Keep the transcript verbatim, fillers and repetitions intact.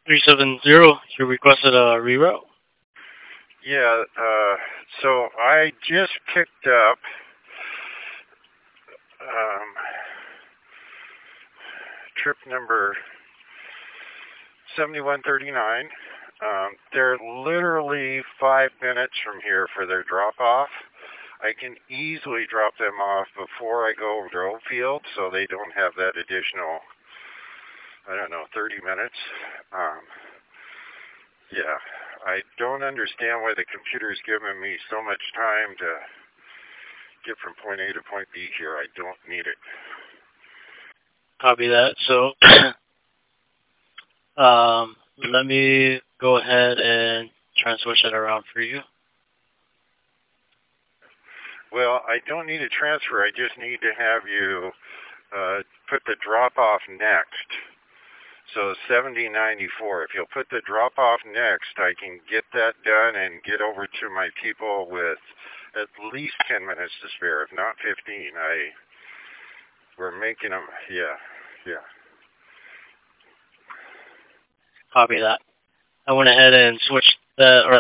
three seven zero, you requested a reroute? Yeah, uh, so I just picked up um, trip number seventy-one thirty-nine. Um, they're literally five minutes from here for their drop off. I can easily drop them off before I go over to Oakfield so they don't have that additional, I don't know, thirty minutes. Um, yeah, I don't understand why the computer's giving me so much time to get from point A to point B here. I don't need it. Copy that. So, um, let me go ahead and try and switch that around for you. Well, I don't need a transfer. I just need to have you uh, put the drop off next. So seventy ninety-four. If you'll put the drop off next, I can get that done and get over to my people with at least ten minutes to spare, if not fifteen. I we're making them. Yeah, yeah. Copy that. I went ahead and switched that, or